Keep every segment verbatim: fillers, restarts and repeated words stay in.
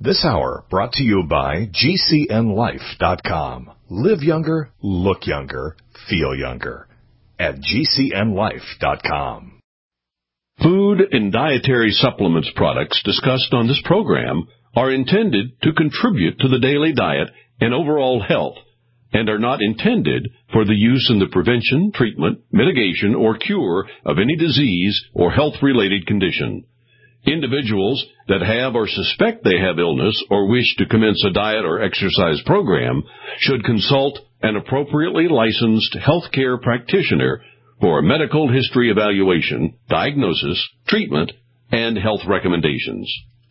This hour brought to you by G C N life dot com. Live younger, look younger, feel younger at G C N life dot com. Food and dietary supplements products discussed on this program are intended to contribute to the daily diet and overall health and are not intended for the use in the prevention, treatment, mitigation, or cure of any disease or health-related condition. Individuals that have or suspect they have illness or wish to commence a diet or exercise program should consult an appropriately licensed healthcare practitioner for a medical history evaluation, diagnosis, treatment, and health recommendations.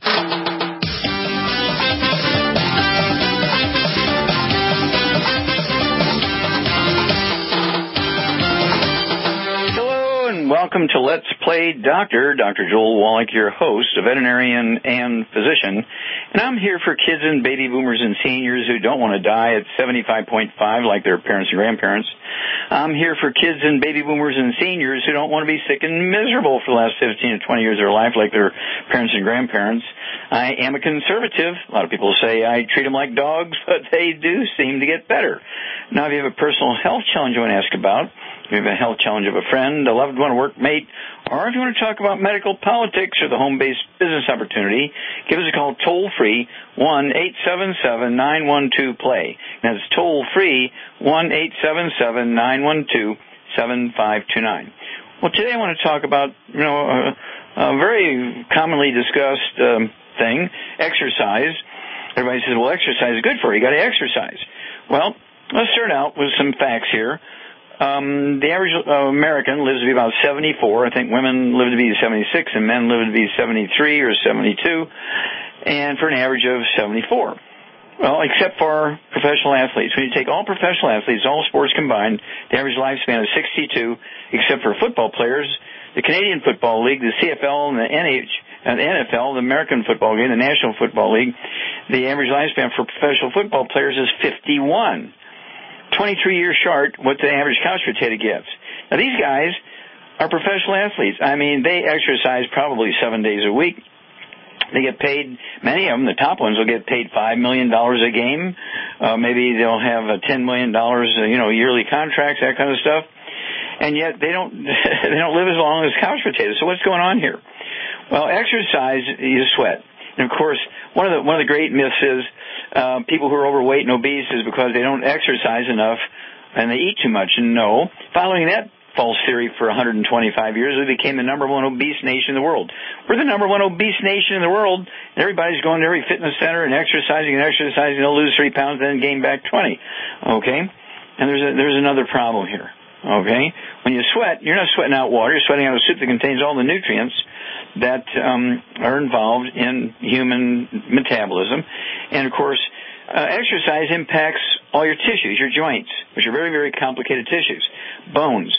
Welcome to Let's Play Doctor. Doctor Joel Wallach, your host, a veterinarian and physician. And I'm here for kids and baby boomers and seniors who don't want to die at seventy-five point five like their parents and grandparents. I'm here for kids and baby boomers and seniors who don't want to be sick and miserable for the last fifteen to twenty years of their life like their parents and grandparents. I am a conservative. A lot of people say I treat them like dogs, but they do seem to get better. Now, if you have a personal health challenge you want to ask about, if you have a health challenge of a friend, a loved one, a workmate, or if you want to talk about medical politics or the home-based business opportunity, give us a call toll-free, one eight seven seven, nine one two, play. That's toll-free, one eight seven seven, nine one two, seven five two nine. Well, today I want to talk about, you know, a, a very commonly discussed um, thing, exercise. Everybody says, well, exercise is good for you. You got to exercise. Well, let's start out with some facts here. Um, the average uh, American lives to be about seventy-four. I think women live to be seventy-six and men live to be seventy-three or seventy-two, and for an average of seventy-four. Well, except for professional athletes. When you take all professional athletes, all sports combined, the average lifespan is sixty-two, except for football players. The Canadian Football League, the C F L, and the N H, and the N F L, the American Football League, the National Football League, the average lifespan for professional football players is fifty-one. twenty-three years short what the average couch potato gets. Now, these guys are professional athletes. I mean, they exercise probably seven days a week. They get paid, many of them, the top ones, will get paid five million dollars a game. Uh, maybe they'll have a ten million dollars, uh, you know, yearly contracts, that kind of stuff. And yet they don't they don't live as long as couch potatoes. So what's going on here? Well, exercise, you sweat. And, of course, one of the one of the great myths is uh, people who are overweight and obese is because they don't exercise enough and they eat too much. And no, following that false theory for one hundred twenty-five years, we became the number one obese nation in the world. We're the number one obese nation in the world, and everybody's going to every fitness center and exercising and exercising. They'll lose three pounds and then gain back twenty. Okay? And there's a, there's another problem here. Okay? When you sweat, you're not sweating out water. You're sweating out a soup that contains all the nutrients that um, are involved in human metabolism. And, of course, uh, exercise impacts all your tissues, your joints, which are very, very complicated tissues. Bones.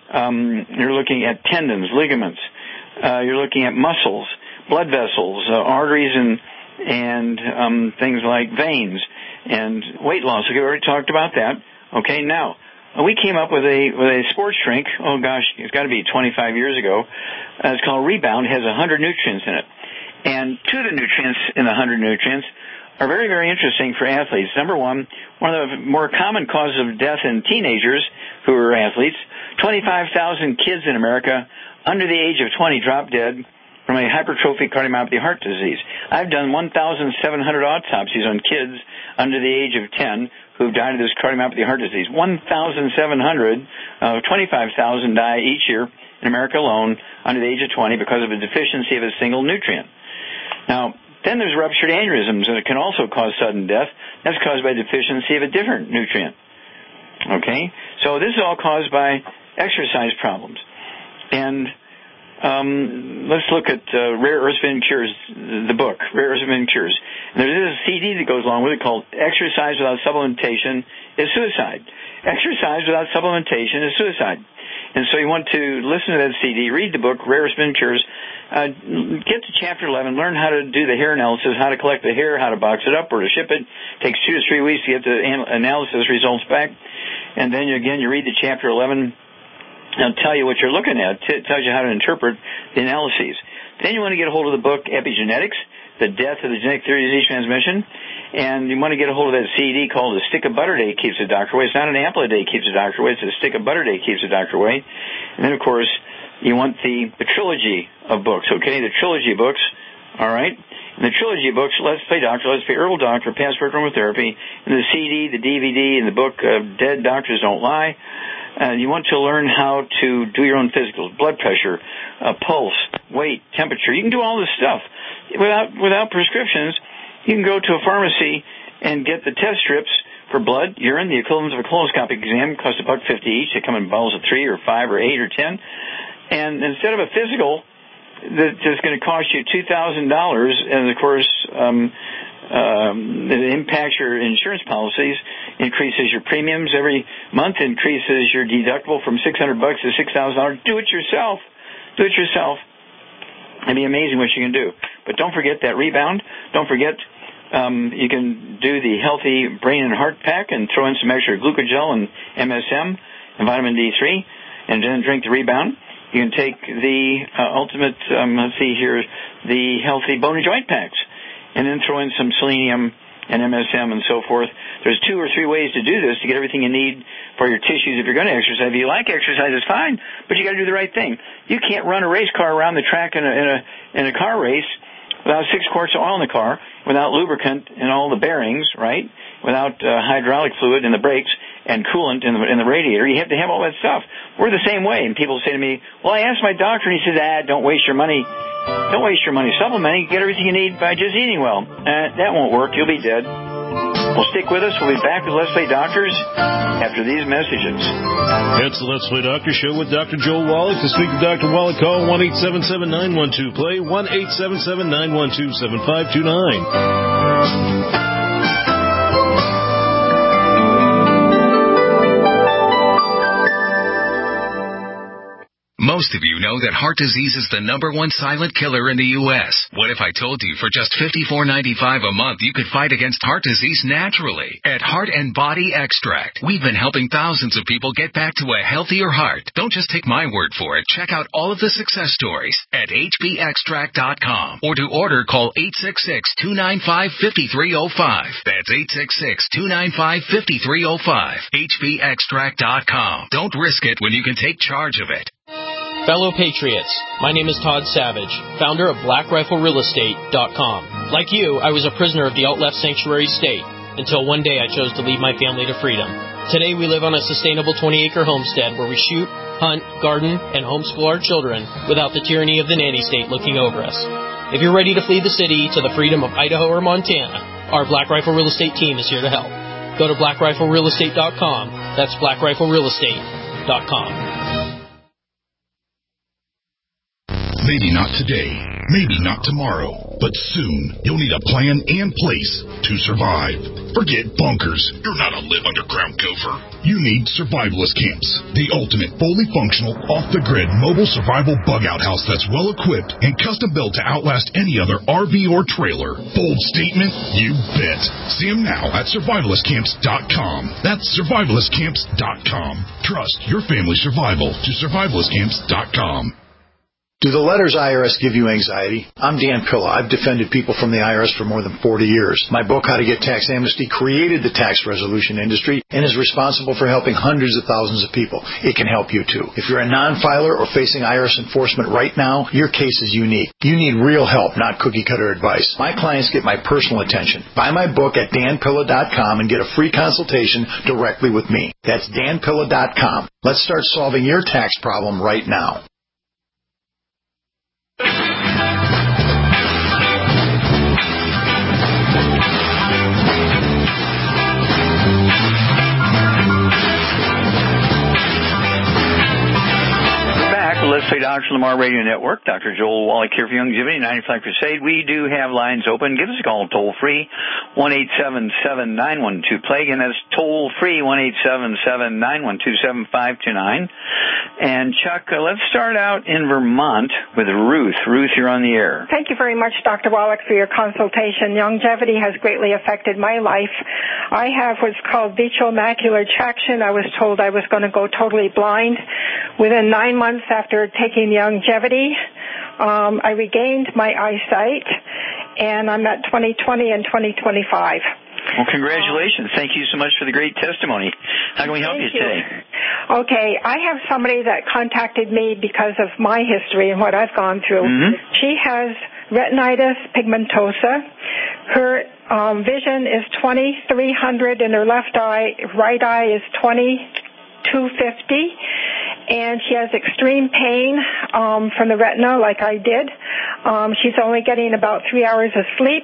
Um, you're looking at tendons, ligaments. Uh, you're looking at muscles, blood vessels, uh, arteries, and and um, things like veins, and weight loss. We've already talked about that. Okay, now, we came up with a with a sports drink. Oh gosh, it's got to be twenty-five years ago. Uh, it's called Rebound. It has one hundred nutrients in it, and two of the nutrients in the one hundred nutrients are very, very interesting for athletes. Number one, one of the more common causes of death in teenagers who are athletes. twenty-five thousand kids in America under the age of twenty drop dead from a hypertrophic cardiomyopathy heart disease. I've done one thousand seven hundred autopsies on kids under the age of ten who've died of this cardiomyopathy heart disease. one thousand seven hundred, uh, twenty-five thousand die each year in America alone under the age of twenty because of a deficiency of a single nutrient. Now, then there's ruptured aneurysms, and it can also cause sudden death. That's caused by deficiency of a different nutrient. Okay? So this is all caused by exercise problems. And um, let's look at uh, Rare Earths Forbidden Cures, the book, Rare Earths Forbidden Cures. And there's a C D that goes along with it called Exercise Without Supplementation is Suicide. Exercise without supplementation is suicide. And so you want to listen to that C D, read the book, Rare Earths Forbidden Cures, uh, get to chapter eleven, learn how to do the hair analysis, how to collect the hair, how to box it up or to ship it. It takes two to three weeks to get the analysis results back. And then, you, again, you read the chapter eleven, and it'll tell you what you're looking at. It tells you how to interpret the analyses. Then you want to get a hold of the book Epigenetics. The Death of the Genetic Theory of Disease Transmission. And you want to get a hold of that C D called A Stick of Butter Day Keeps the Doctor Away. It's not an apple a day keeps the doctor away. It's A Stick of Butter Day Keeps the Doctor Away. And then, of course, you want the, the trilogy of books, okay? The trilogy of books, all right? And the trilogy of books, Let's Play Doctor, Let's Play Herbal Doctor, Past Aromatherapy, and the C D, the D V D, and the book uh, Dead Doctors Don't Lie. Uh, you want to learn how to do your own physicals, blood pressure, uh, pulse, weight, temperature. You can do all this stuff without without prescriptions. You can go to a pharmacy and get the test strips for blood, urine, the equivalent of a colonoscopic exam, cost a buck fifty each. They come in bottles of three or five or eight or ten. And instead of a physical that's going to cost you two thousand dollars, and of course um, um, it impacts your insurance policies, increases your premiums every month, increases your deductible from six hundred bucks to six thousand dollars. Do it yourself. Do it yourself. It'd be amazing what you can do. But don't forget that rebound. Don't forget um, you can do the healthy brain and heart pack and throw in some extra glucogel and M S M and vitamin D three, and then drink the rebound. You can take the uh, ultimate, um, let's see here, the healthy bone and joint packs, and then throw in some selenium and M S M and so forth. There's two or three ways to do this to get everything you need for your tissues if you're going to exercise. If you like exercise, it's fine, but you got to do the right thing. You can't run a race car around the track in a, in a, in a car race without six quarts of oil in the car, without lubricant in all the bearings, right? Without uh, hydraulic fluid in the brakes and coolant in the, in the radiator. You have to have all that stuff. We're the same way. And people say to me, well, I asked my doctor, and he says, ah, don't waste your money. Don't waste your money supplementing. Get everything you need by just eating well. Uh, that won't work. You'll be dead. Well, stick with us. We'll be back with Let's Play Doctors after these messages. It's the Let's Play Doctor Show with Doctor Joel Wallach. To speak to Doctor Wallach, call one eight seven seven, nine one two, play, one eight seven seven, nine one two, seven five two nine. Most of you know that heart disease is the number one silent killer in the U S What if I told you for just fifty-four ninety-five a month you could fight against heart disease naturally? At Heart and Body Extract, we've been helping thousands of people get back to a healthier heart. Don't just take my word for it. Check out all of the success stories at H B extract dot com, or to order, call eight six six, two nine five, five three zero five. That's eight six six, two nine five, five three zero five. H B extract dot com. Don't risk it when you can take charge of it. Fellow Patriots, my name is Todd Savage, founder of Black Rifle Real Estate dot com. Like you, I was a prisoner of the alt-left sanctuary state until one day I chose to lead my family to freedom. Today we live on a sustainable twenty-acre homestead where we shoot, hunt, garden, and homeschool our children without the tyranny of the nanny state looking over us. If you're ready to flee the city to the freedom of Idaho or Montana, our Black Rifle Real Estate team is here to help. Go to Black Rifle Real Estate dot com. That's Black Rifle Real Estate dot com. Maybe not today, maybe not tomorrow, but soon you'll need a plan and place to survive. Forget bunkers. You're not a live underground gopher. You need Survivalist Camps, the ultimate fully functional, off-the-grid mobile survival bug-out house that's well-equipped and custom-built to outlast any other R V or trailer. Bold statement? You bet. See them now at Survivalist Camps dot com. That's Survivalist Camps dot com. Trust your family's survival to Survivalist Camps dot com. Do the letters I R S give you anxiety? I'm Dan Pilla. I've defended people from the I R S for more than forty years. My book, How to Get Tax Amnesty, created the tax resolution industry and is responsible for helping hundreds of thousands of people. It can help you too. If you're a non-filer or facing I R S enforcement right now, your case is unique. You need real help, not cookie-cutter advice. My clients get my personal attention. Buy my book at Dan Pilla dot com and get a free consultation directly with me. That's Dan Pilla dot com. Let's start solving your tax problem right now. Let's Play Doctor Lamar Radio Network. Doctor Joel Wallach here for Youngevity, ninety-five Crusade. We do have lines open. Give us a call toll free, one eight seven seven, nine one two, play. Again, that's toll free, one eight seven seven, nine one two, seven five two nine. And Chuck, uh, let's start out in Vermont with Ruth. Ruth, you're on the air. Thank you very much, Doctor Wallach, for your consultation. Longevity has greatly affected my life. I have what's called vitreomacular traction. I was told I was going to go totally blind. Within nine months after taking longevity, um, I regained my eyesight, and I'm at twenty twenty and twenty twenty-five. Well, congratulations. Thank you so much for the great testimony. How can we help you today? Okay, I have somebody that contacted me because of my history and what I've gone through. Mm-hmm. She has retinitis pigmentosa. Her um, vision is twenty-three hundred in her left eye. Right eye is twenty-two fifty. And she has extreme pain um, from the retina, like I did. Um, she's only getting about three hours of sleep.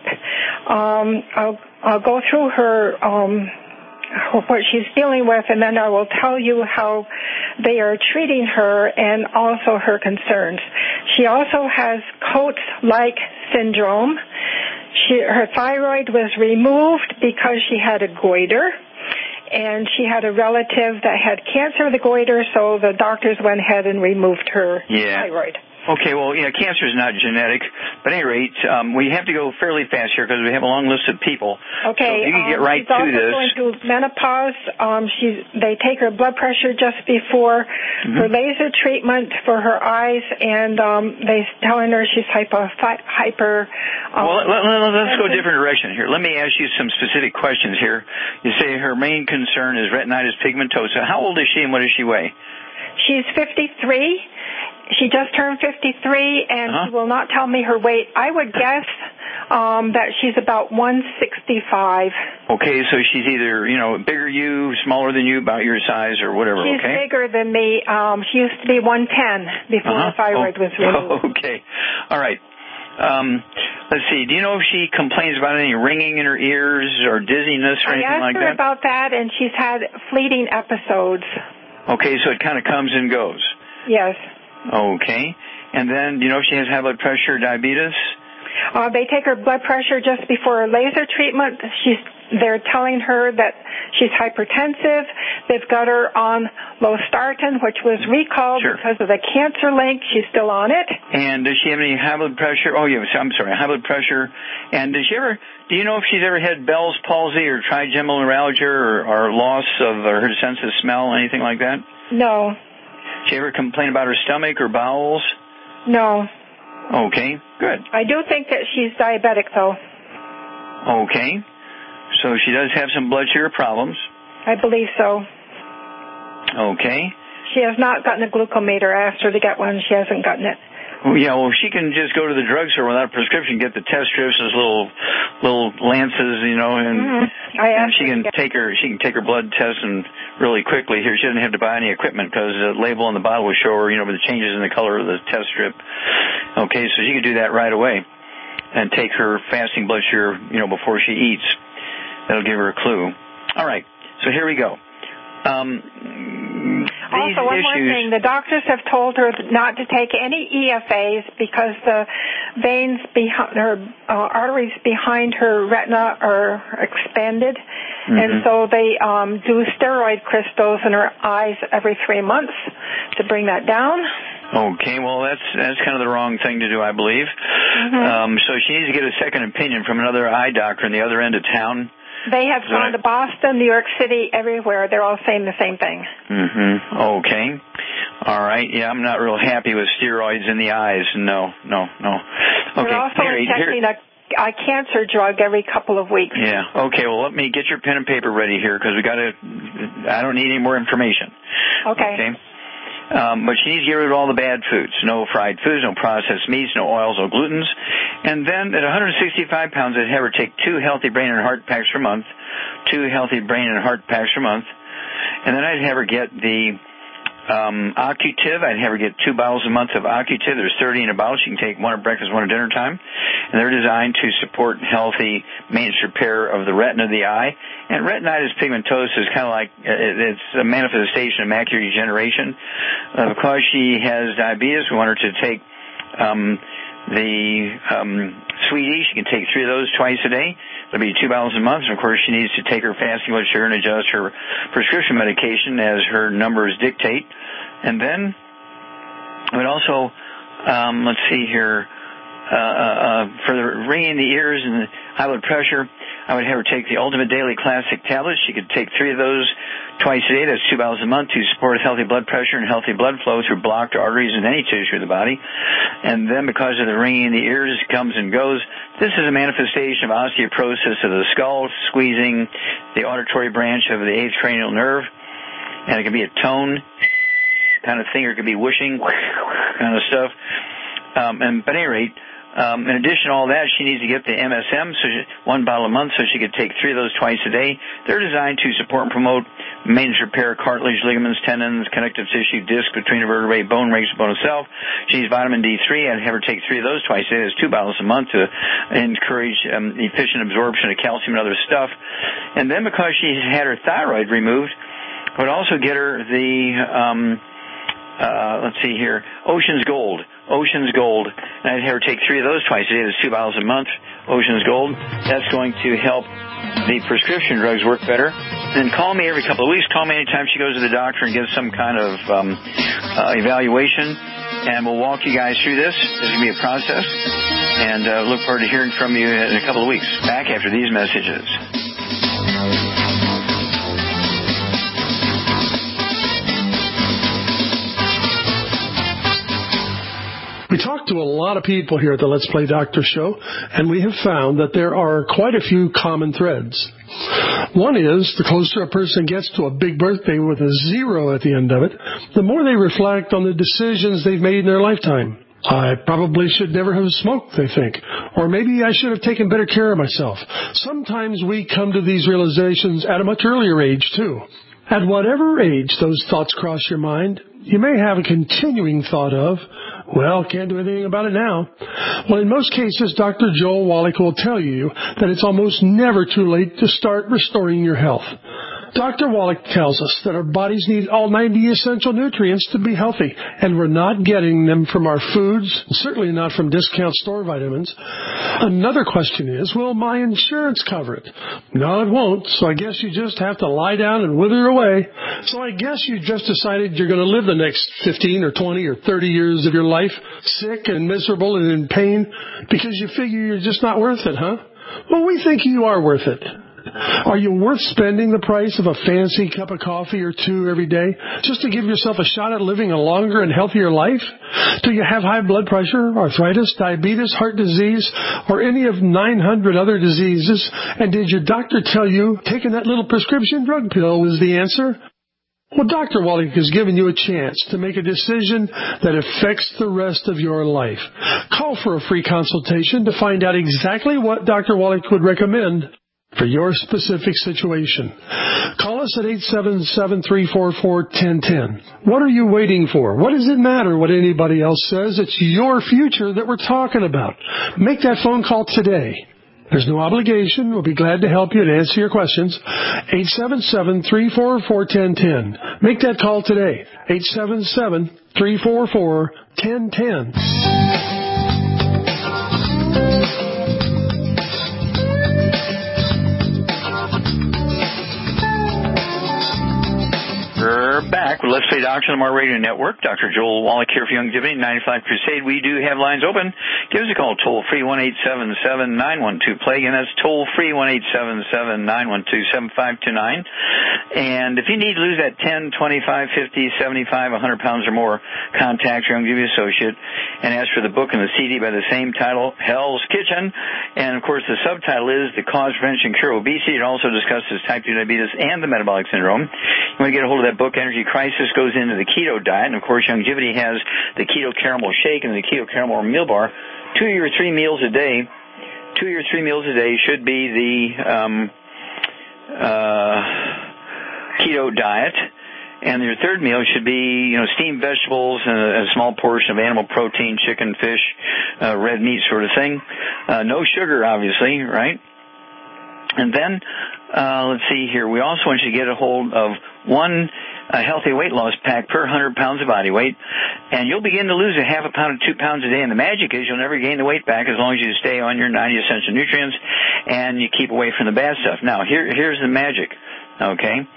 Um, I'll, I'll go through her, um, what she's dealing with, and then I will tell you how they are treating her and also her concerns. She also has Coates-like syndrome. She, her thyroid was removed because she had a goiter. And she had a relative that had cancer of the goiter, so the doctors went ahead and removed her yeah. thyroid. Okay, well, yeah, cancer is not genetic, but at any rate, um, we have to go fairly fast here because we have a long list of people. Okay, so you can um, get right she's to also this. going through menopause. Um, she's they take her blood pressure just before mm-hmm. her laser treatment for her eyes, and um, they're telling her she's hyper. hyper um, well, let, let, let's go a different direction here. Let me ask you some specific questions here. You say her main concern is retinitis pigmentosa. How old is she, and what does she weigh? She's fifty-three. She just turned fifty-three, and uh-huh. she will not tell me her weight. I would guess um, that she's about one sixty-five. Okay, so she's either, you know, bigger than you, smaller than you, about your size, or whatever, she's okay? She's bigger than me. Um, she used to be one ten before uh-huh. the thyroid oh. was removed. Okay. All right. Um, let's see. Do you know if she complains about any ringing in her ears or dizziness or anything like that? I asked her about that, and she's had fleeting episodes. Okay, so it kind of comes and goes. Yes. Okay. And then, do you know if she has high blood pressure or diabetes? Uh, they take her blood pressure just before her laser treatment. She's, they're telling her that she's hypertensive. They've got her on losartan, which was recalled sure. because of the cancer link. She's still on it. And does she have any high blood pressure? Oh, yeah, I'm sorry, high blood pressure. And does she ever, do you know if she's ever had Bell's palsy or trigeminal neuralgia or, or loss of her sense of smell, anything like that? No. She ever complain about her stomach or bowels? No. Okay, good. I do think that she's diabetic, though. Okay. So she does have some blood sugar problems? I believe so. Okay. She has not gotten a glucometer. I asked her to get one. She hasn't gotten it. Oh, yeah, well, she can just go to the drugstore without a prescription, get the test strips, those little little lances, you know, and, mm-hmm. I and she can get... take her she can take her blood test and really quickly here. She doesn't have to buy any equipment because the label on the bottle will show her, you know, the changes in the color of the test strip. Okay, so she can do that right away and take her fasting blood sugar, you know, before she eats. That'll give her a clue. All right, so here we go. Um, also, one issues, more thing. The doctors have told her not to take any E F As because the veins behind her, uh, arteries behind her retina are expanded. Mm-hmm. And so they um, do steroid crystals in her eyes every three months to bring that down. Okay, well, that's that's kind of the wrong thing to do, I believe. Mm-hmm. Um, so she needs to get a second opinion from another eye doctor in the other end of town. They have gone to Boston, New York City, everywhere. They're all saying the same thing. Mm-hmm. Okay. All right. Yeah, I'm not real happy with steroids in the eyes. No, no, no. Okay. They're also here, injecting here. a, a cancer drug every couple of weeks. Yeah. Okay. Well, let me get your pen and paper ready here because we got to. I don't need any more information. Okay. Okay. Um, but she needs to get rid of all the bad foods. No fried foods, no processed meats, no oils, no glutens. And then at one hundred sixty-five pounds, I'd have her take two healthy brain and heart packs per month, two healthy brain and heart packs per month. And then I'd have her get the um, Occutiv. I'd have her get two bottles a month of Occutiv. There's thirty in a bottle. She can take one at breakfast, one at dinner time. And they're designed to support healthy maintenance repair of the retina of the eye. And retinitis pigmentosa is kind of like, it's a manifestation of macular degeneration. Uh, because she has diabetes, we want her to take um, the um, Sweetie. She can take three of those twice a day. That'll be two bottles a month. And, of course, she needs to take her fasting blood sugar and adjust her prescription medication as her numbers dictate. And then But also, um, let's see here, uh, uh, for the ringing in the ears and the high blood pressure, I would have her take the Ultimate Daily Classic tablets. She could take three of those twice a day. That's two bottles a month to support healthy blood pressure and healthy blood flow through blocked arteries in any tissue of the body. And then because of the ringing in the ears, it comes and goes. This is a manifestation of osteoporosis of the skull, squeezing the auditory branch of the eighth cranial nerve. And it can be a tone kind of thing, or it could be whooshing kind of stuff. Um, and but at any rate, um, in addition to all that, she needs to get the M S M, so she, one bottle a month, so she could take three of those twice a day. They're designed to support and promote maintenance repair, cartilage, ligaments, tendons, connective tissue, disc between the vertebrae, bone race, bone itself. She needs vitamin D three. I'd have her take three of those twice a day. That's two bottles a month to encourage um, efficient absorption of calcium and other stuff. And then because she's had her thyroid removed, I would also get her the, um, uh, let's see here, Ocean's Gold. Ocean's Gold. And I'd have her take three of those twice a day. That's two bottles a month. Ocean's Gold. That's going to help the prescription drugs work better. And call me every couple of weeks. Call me anytime she goes to the doctor and gets some kind of um, uh, evaluation. And we'll walk you guys through this. This is going to be a process. And uh, look forward to hearing from you in a couple of weeks. Back after these messages. We talk to a lot of people here at the Let's Play Doctor Show, and we have found that there are quite a few common threads. One is, the closer a person gets to a big birthday with a zero at the end of it, the more they reflect on the decisions they've made in their lifetime. I probably should never have smoked, they think. Or maybe I should have taken better care of myself. Sometimes we come to these realizations at a much earlier age, too. At whatever age those thoughts cross your mind, you may have a continuing thought of, well, can't do anything about it now. Well, in most cases, Doctor Joel Wallach will tell you that it's almost never too late to start restoring your health. Doctor Wallach tells us that our bodies need all ninety essential nutrients to be healthy, and we're not getting them from our foods, certainly not from discount store vitamins. Another question is, will my insurance cover it? No, it won't, so I guess you just have to lie down and wither away. So I guess you just decided you're going to live the next fifteen or twenty or thirty years of your life sick and miserable and in pain because you figure you're just not worth it, huh? Well, we think you are worth it. Are you worth spending the price of a fancy cup of coffee or two every day just to give yourself a shot at living a longer and healthier life? Do you have high blood pressure, arthritis, diabetes, heart disease, or any of nine hundred other diseases? And did your doctor tell you taking that little prescription drug pill was the answer? Well, Doctor Wallach has given you a chance to make a decision that affects the rest of your life. Call for a free consultation to find out exactly what Doctor Wallach would recommend for your specific situation. Call us at eight seven seven, three four four, one zero one zero. What are you waiting for? What does it matter what anybody else says? It's your future that we're talking about. Make that phone call today. There's no obligation. We'll be glad to help you and answer your questions. eight seven seven, three four four, one zero one zero. Make that call today. eight seven seven, three four four, one zero one zero. We're back with Let's Play Doctor on the More Radio Network. Doctor Joel Wallach here for Youngevity, ninety-five Crusade. We do have lines open. Give us a call, toll-free, one eight seven seven, nine one two, play. Again, that's toll-free, one eight seven seven, nine one two, seven five two nine. And if you need to lose that ten, twenty-five, fifty, seventy-five, one hundred pounds or more, contact your Youngevity associate and ask for the book and the C D by the same title, Hell's Kitchen. And, of course, the subtitle is The Cause, Prevention, Cure Obesity. It also discusses type two diabetes and the metabolic syndrome. You want to get a hold of that book, Energy Crisis, goes into the keto diet. And, of course, Youngevity has the Keto Caramel Shake and the Keto Caramel Meal Bar. Two or three meals a day, two or three meals a day should be the um, uh, keto diet. And your third meal should be, you know, steamed vegetables and a, a small portion of animal protein, chicken, fish, uh, red meat sort of thing. Uh, no sugar, obviously, right? And then, uh, let's see here. We also want you to get a hold of one uh, healthy weight loss pack per one hundred pounds of body weight. And you'll begin to lose a half a pound to two pounds a day. And the magic is you'll never gain the weight back as long as you stay on your ninety essential nutrients and you keep away from the bad stuff. Now, here, here's the magic, okay?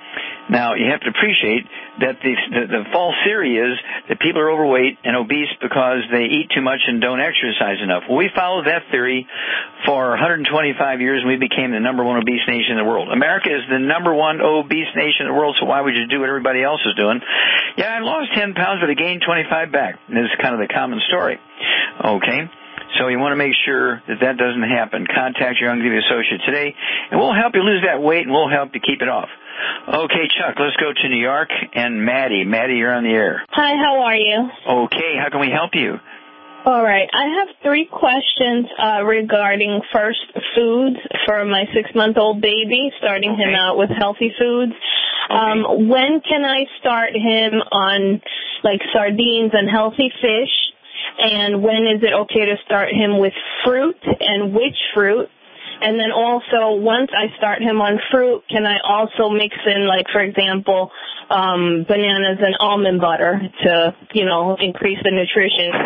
Now, you have to appreciate that the, the, the false theory is that people are overweight and obese because they eat too much and don't exercise enough. Well, we followed that theory for one hundred twenty-five years, and we became the number one obese nation in the world. America is the number one obese nation in the world, so why would you do what everybody else is doing? Yeah, I lost ten pounds, but I gained twenty-five back. And this is kind of the common story. Okay? So you want to make sure that that doesn't happen. Contact your Youngevity associate today, and we'll help you lose that weight, and we'll help you keep it off. Okay, Chuck, let's go to New York. And Maddie. Maddie, you're on the air. Hi, how are you? Okay, how can we help you? All right. I have three questions uh, regarding first foods for my six-month-old baby, starting okay. him out with healthy foods. Okay. Um, when can I start him on, like, sardines and healthy fish? And when is it okay to start him with fruit, and which fruit? And then also, once I start him on fruit, can I also mix in, like, for example, um, bananas and almond butter to, you know, increase the nutrition?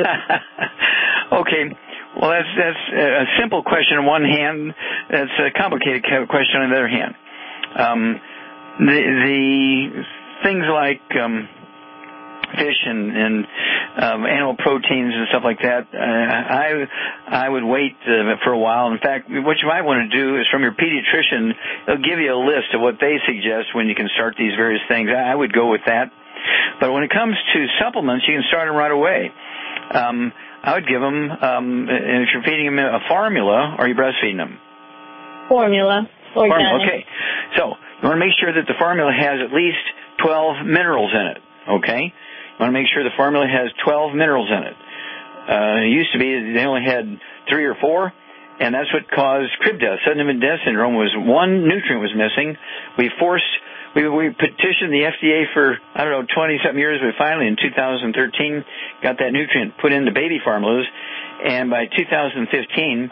Okay. Well, that's that's a simple question on one hand. That's a complicated question on the other hand. Um, the, the things like um, fish and, and um, animal proteins and stuff like that, uh, I I would wait uh, for a while. In fact, what you might want to do is from your pediatrician, they'll give you a list of what they suggest when you can start these various things. I would go with that. But when it comes to supplements, you can start them right away. Um, I would give them, um, if you're feeding them a formula, or are you breastfeeding them? Formula. Formula, okay. So you want to make sure that the formula has at least twelve minerals in it, okay? You want to make sure the formula has twelve minerals in it. Uh, it used to be they only had three or four, and that's what caused crib death. Sudden infant death syndrome was one nutrient was missing. We forced, we, we petitioned the F D A for, I don't know, twenty-something years, but finally in two thousand thirteen got that nutrient put into baby formulas, and by two thousand fifteen,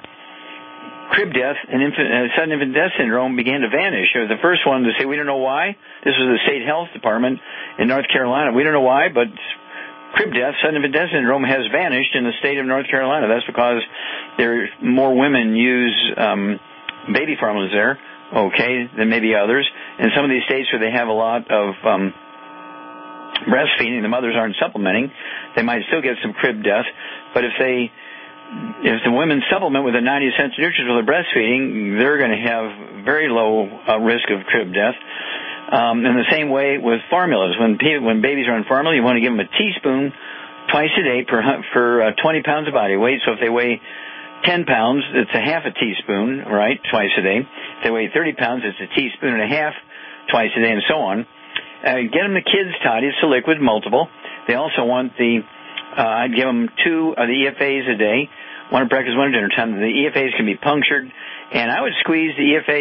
crib death and infant, uh, sudden infant death syndrome began to vanish. It was the first one to say, we don't know why. This was the state health department in North Carolina. We don't know why, but crib death, sudden infant death syndrome has vanished in the state of North Carolina. That's because there more women use um, baby formulas there, okay, than maybe others. In some of these states where they have a lot of um, breastfeeding, the mothers aren't supplementing, they might still get some crib death. But if they If the women supplement with the ninety essential nutrients while they're breastfeeding, they're going to have very low uh, risk of crib death. Um, in the same way with formulas, when when babies are on formula, you want to give them a teaspoon twice a day per for uh, twenty pounds of body weight. So if they weigh ten pounds, it's a half a teaspoon, right, twice a day. If they weigh thirty pounds, it's a teaspoon and a half twice a day, and so on. Uh, get them the kids' toddy. It's a liquid, multiple. They also want the Uh, I'd give them two of the E F As a day, one at breakfast, one at dinner time. The E F As can be punctured, and I would squeeze the E F A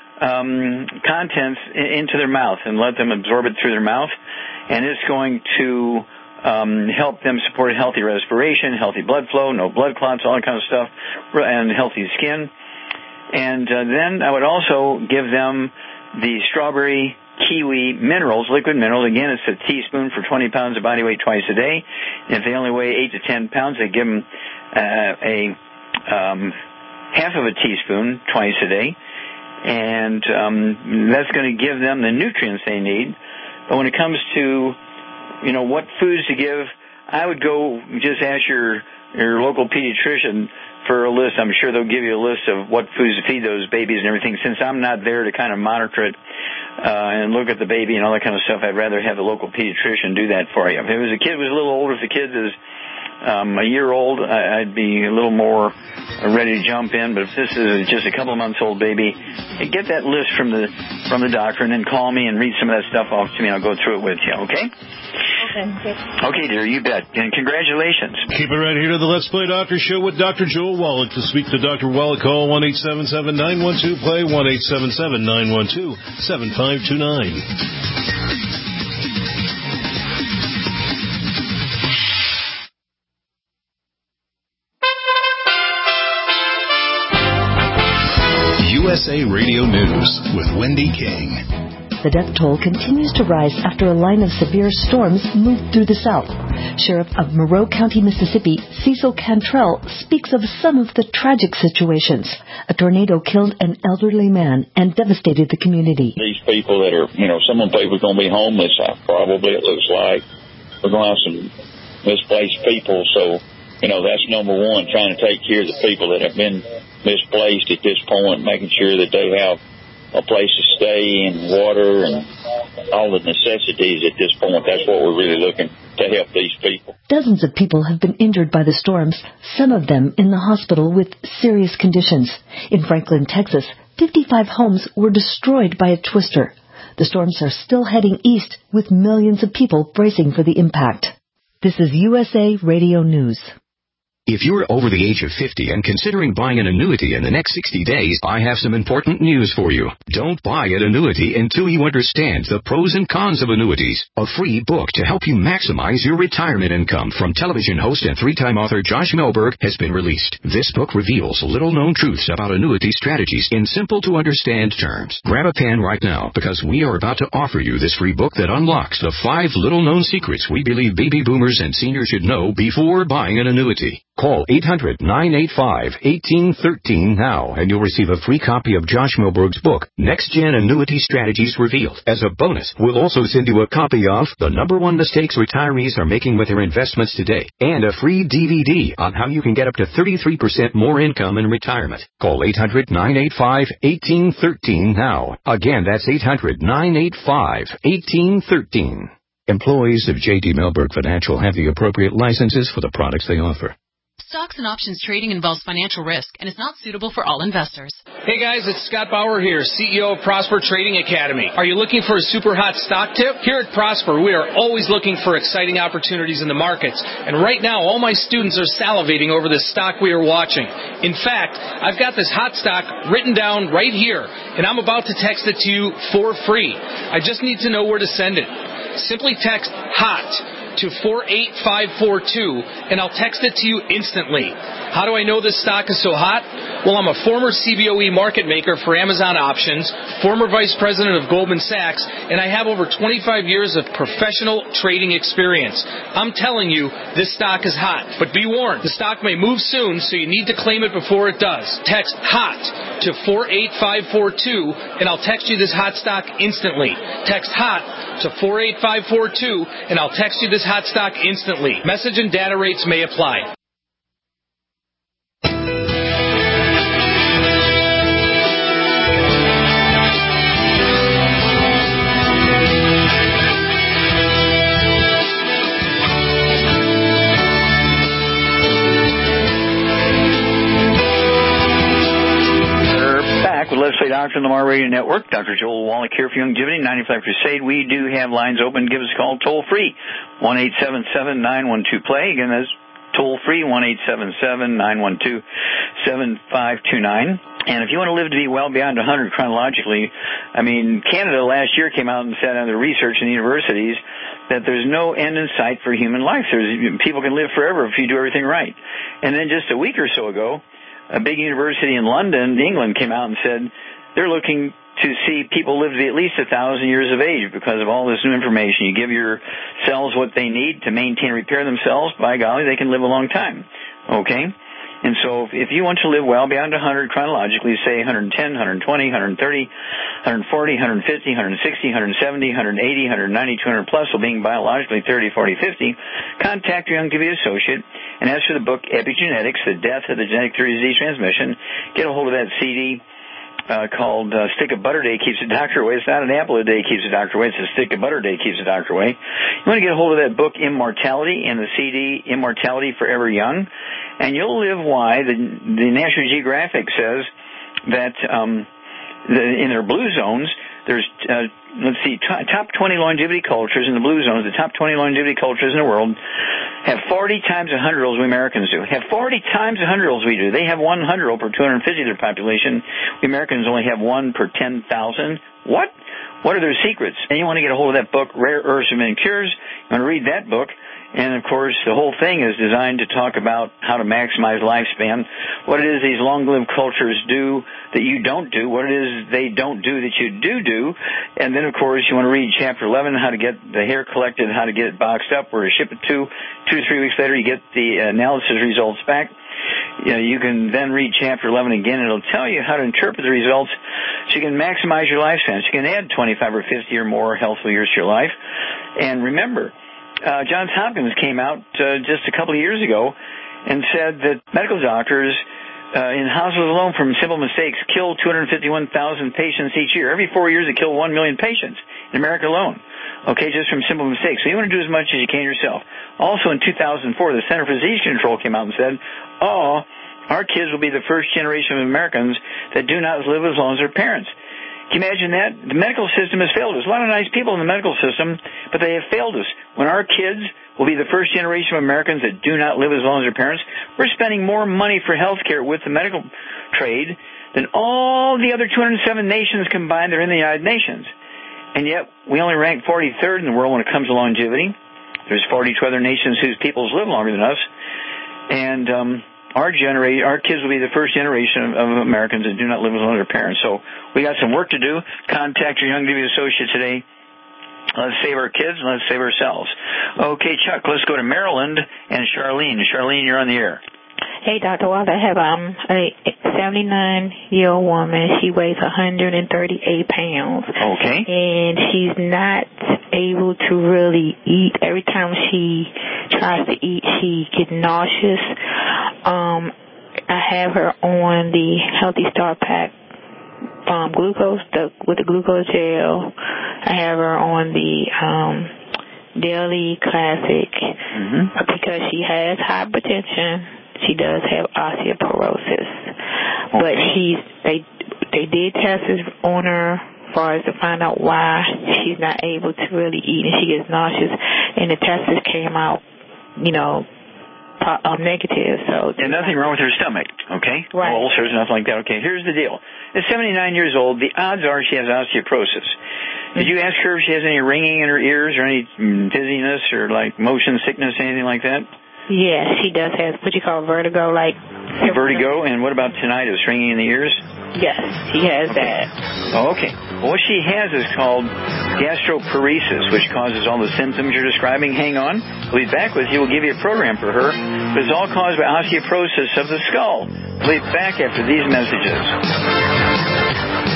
um, contents in, into their mouth and let them absorb it through their mouth, and it's going to um, help them support healthy respiration, healthy blood flow, no blood clots, all that kind of stuff, and healthy skin. And uh, then I would also give them the strawberry kiwi minerals, liquid minerals. Again, it's a teaspoon for twenty pounds of body weight twice a day. If they only weigh eight to ten pounds, they give them uh, a um, half of a teaspoon twice a day, and um, that's going to give them the nutrients they need. But when it comes to, you know, what foods to give, I would go just ask your your local pediatrician for a list. I'm sure they'll give you a list of what foods to feed those babies and everything. Since I'm not there to kind of monitor it uh, and look at the baby and all that kind of stuff, I'd rather have the local pediatrician do that for you. If it was a kid who was a little older, if the kid is um, a year old, I'd be a little more ready to jump in. But if this is just a couple of months old baby, get that list from the from the doctor and then call me and read some of that stuff off to me. I'll go through it with you, okay? Okay. Okay, dear, you bet. And congratulations. Keep it right here to the Let's Play Doctor Show with Doctor Joel Wallach. To speak to Doctor Wallach, call one eight seven seven, nine one two, play, one eight seven seven, nine one two, seven five two nine. U S A Radio News with Wendy King. The death toll continues to rise after a line of severe storms moved through the South. Sheriff of Monroe County, Mississippi, Cecil Cantrell, speaks of some of the tragic situations. A tornado killed an elderly man and devastated the community. These people that are, you know, some of them people are going to be homeless, probably, it looks like. We're going to have some misplaced people, so, you know, that's number one, trying to take care of the people that have been misplaced at this point, making sure that they have a place to stay and water and all the necessities at this point. That's what we're really looking to help these people. Dozens of people have been injured by the storms, some of them in the hospital with serious conditions. In Franklin, Texas, fifty-five homes were destroyed by a twister. The storms are still heading east, with millions of people bracing for the impact. This is U S A Radio News. If you're over the age of fifty and considering buying an annuity in the next sixty days, I have some important news for you. Don't buy an annuity until you understand the pros and cons of annuities. A free book to help you maximize your retirement income from television host and three-time author Josh Melberg has been released. This book reveals little-known truths about annuity strategies in simple-to-understand terms. Grab a pen right now, because we are about to offer you this free book that unlocks the five little-known secrets we believe baby boomers and seniors should know before buying an annuity. Call eight hundred, nine eight five, one eight one three now, and you'll receive a free copy of Josh Melberg's book, Next Gen Annuity Strategies Revealed. As a bonus, we'll also send you a copy of The Number One Mistakes Retirees Are Making with Their Investments Today, and a free D V D on how you can get up to thirty-three percent more income in retirement. Call eight hundred, nine eight five, one eight one three now. Again, that's eight hundred, nine eight five, one eight one three. Employees of J D Melberg Financial have the appropriate licenses for the products they offer. Stocks and options trading involves financial risk and is not suitable for all investors. Hey guys, it's Scott Bauer here, C E O of Prosper Trading Academy. Are you looking for a super hot stock tip? Here at Prosper, we are always looking for exciting opportunities in the markets. And right now, all my students are salivating over this stock we are watching. In fact, I've got this hot stock written down right here, and I'm about to text it to you for free. I just need to know where to send it. Simply text HOT to four eight five four two, and I'll text it to you instantly. How do I know this stock is so hot? Well, I'm a former C B O E market maker for Amazon Options, former vice president of Goldman Sachs, and I have over twenty-five years of professional trading experience. I'm telling you, this stock is hot. But be warned, the stock may move soon, so you need to claim it before it does. Text HOT to four eight five four two, and I'll text you this hot stock instantly. Text HOT to four eight five four two, and I'll text you this hot stock instantly. Message and data rates may apply. Let's Play Doctor on the Mar Radio Network. Doctor Joel Wallach here for Youngevity, ninety-five Crusade. We do have lines open. Give us a call toll free, one eight seven seven, nine one two, play. Again, that's toll free, one eight seven seven, nine one two, seven five two nine. And if you want to live to be well beyond one hundred chronologically, I mean, Canada last year came out and said on their research in the universities that there's no end in sight for human life. There's, people can live forever if you do everything right. And then just a week or so ago, a big university in London, England, came out and said they're looking to see people live to be at least a thousand years of age because of all this new information. You give your cells what they need to maintain and repair themselves, by golly, they can live a long time. Okay? And so if you want to live well beyond one hundred chronologically, say one ten, one twenty, one thirty, one forty, one fifty, one sixty, one seventy, one eighty, one ninety, two hundred plus, while being biologically thirty, forty, fifty, contact your Youngevity associate and ask for the book Epigenetics, The Death of the Genetic Theory of Disease Transmission. Get a hold of that C D uh, called uh, Stick of Butter Day Keeps the Doctor Away. It's not an apple a day keeps the doctor away. It's a stick of butter day keeps the doctor away. You want to get a hold of that book Immortality and the C D Immortality Forever Young. And you'll live why the, the National Geographic says that um, the, in their blue zones, there's, uh, let's see, t- top twenty longevity cultures in the blue zones, the top twenty longevity cultures in the world have forty times one hundred olds we Americans do. Have forty times one hundred olds we do. They have one hundred old per two hundred fifty of their population. We Americans only have one per ten thousand. What? What are their secrets? And you want to get a hold of that book, Rare Earths and Cures. You want to read that book. And, of course, the whole thing is designed to talk about how to maximize lifespan, what it is these long-lived cultures do that you don't do, what it is they don't do that you do do. And then, of course, you want to read Chapter eleven, how to get the hair collected, how to get it boxed up, where to ship it to. Two to three weeks later, you get the analysis results back. you know, you can then read Chapter eleven again, and it'll tell you how to interpret the results so you can maximize your lifespan. So you can add twenty-five or fifty or more healthful years to your life. And remember, uh, Johns Hopkins came out uh, just a couple of years ago and said that medical doctors uh, in hospitals alone from simple mistakes kill two hundred fifty-one thousand patients each year. Every four years, they kill one million patients in America alone. Okay, just from simple mistakes. So you want to do as much as you can yourself. Also, in two thousand four, the Center for Disease Control came out and said, oh, our kids will be the first generation of Americans that do not live as long as their parents. Can you imagine that? The medical system has failed us. A lot of nice people in the medical system, but they have failed us. When our kids will be the first generation of Americans that do not live as long as their parents, we're spending more money for health care with the medical trade than all the other two hundred seven nations combined that are in the United Nations. And yet, we only rank forty-third in the world when it comes to longevity. There's forty-two other nations whose peoples live longer than us. And um, our genera- our kids will be the first generation of, of Americans that do not live as long as their parents. So we got some work to do. Contact your Young Living Associate today. Let's save our kids and let's save ourselves. Okay, Chuck, let's go to Maryland and Charlene. Charlene, you're on the air. Hey, Doctor Wallace, I have um, a seventy-nine-year-old woman. She weighs one hundred thirty-eight pounds. Okay. And she's not able to really eat. Every time she tries to eat, she gets nauseous. Um, I have her on the Healthy Start Pack um, glucose, the, with the glucose gel. I have her on the um, Daily Classic mm-hmm. because she has hypertension. She does have osteoporosis, okay. but she's they they did tests on her as far as to find out why she's not able to really eat and she gets nauseous, and the tests came out, you know, um, negative. So and nothing wrong with her stomach, okay? Right. No ulcers, nothing like that. Okay, here's the deal: at seventy-nine years old, the odds are she has osteoporosis. Did you ask her if she has any ringing in her ears or any dizziness or like motion sickness, anything like that? Yes, she does have what you call vertigo, like vertigo. And what about tinnitus, ringing in the ears? Yes, she has okay. that. Oh, okay. Well, what she has is called gastroparesis, which causes all the symptoms you're describing. Hang on. We'll be back with you. We'll give you a program for her. But it's all caused by osteoporosis of the skull. We'll be back after these messages.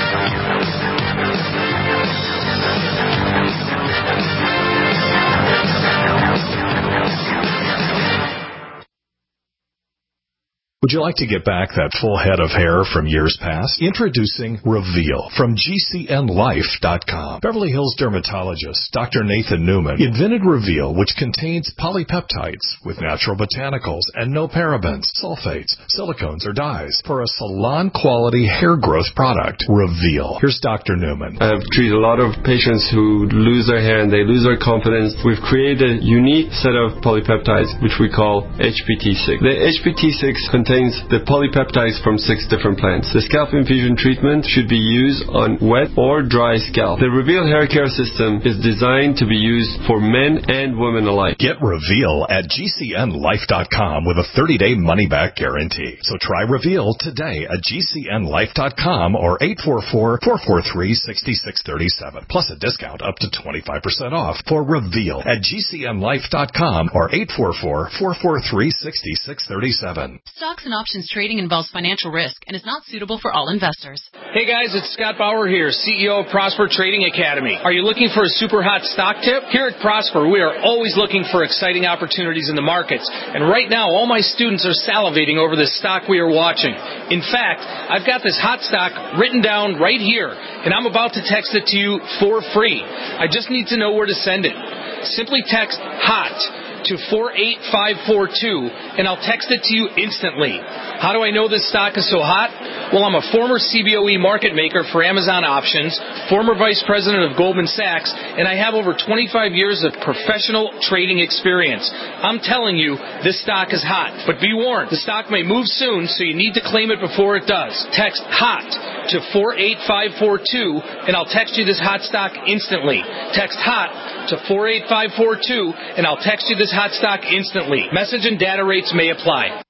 Would you like to get back that full head of hair from years past? Introducing Reveal from G C N life dot com. Beverly Hills dermatologist Doctor Nathan Newman invented Reveal, which contains polypeptides with natural botanicals and no parabens, sulfates, silicones, or dyes for a salon-quality hair growth product. Reveal. Here's Doctor Newman. I've treated a lot of patients who lose their hair and they lose their confidence. We've created a unique set of polypeptides, which we call H P T six. The H P T six contains the polypeptides from six different plants. The scalp infusion treatment should be used on wet or dry scalp. The Reveal hair care system is designed to be used for men and women alike. Get Reveal at G C N life dot com with a thirty-day money-back guarantee. So try Reveal today at G C N life dot com or eight four four, four four three, six six three seven, plus a discount up to twenty-five percent off for Reveal at G C N life dot com or eight four four, four four three, six six three seven. Stocks and options trading involves financial risk and is not suitable for all investors. Hey guys, it's Scott Bauer here, C E O of Prosper Trading Academy. Are you looking for a super hot stock tip? Here at Prosper, we are always looking for exciting opportunities in the markets. And right now, all my students are salivating over this stock we are watching. In fact, I've got this hot stock written down right here, and I'm about to text it to you for free. I just need to know where to send it. Simply text HOT to four eight five four two, and I'll text it to you instantly. How do I know this stock is so hot? Well, I'm a former C B O E market maker for Amazon Options, former vice president of Goldman Sachs, and I have over twenty-five years of professional trading experience. I'm telling you, this stock is hot. But be warned, the stock may move soon, so you need to claim it before it does. Text HOT to four eight five four two, and I'll text you this hot stock instantly. Text HOT to four eight five four two, and I'll text you this hot stock instantly. Message and data rates may apply.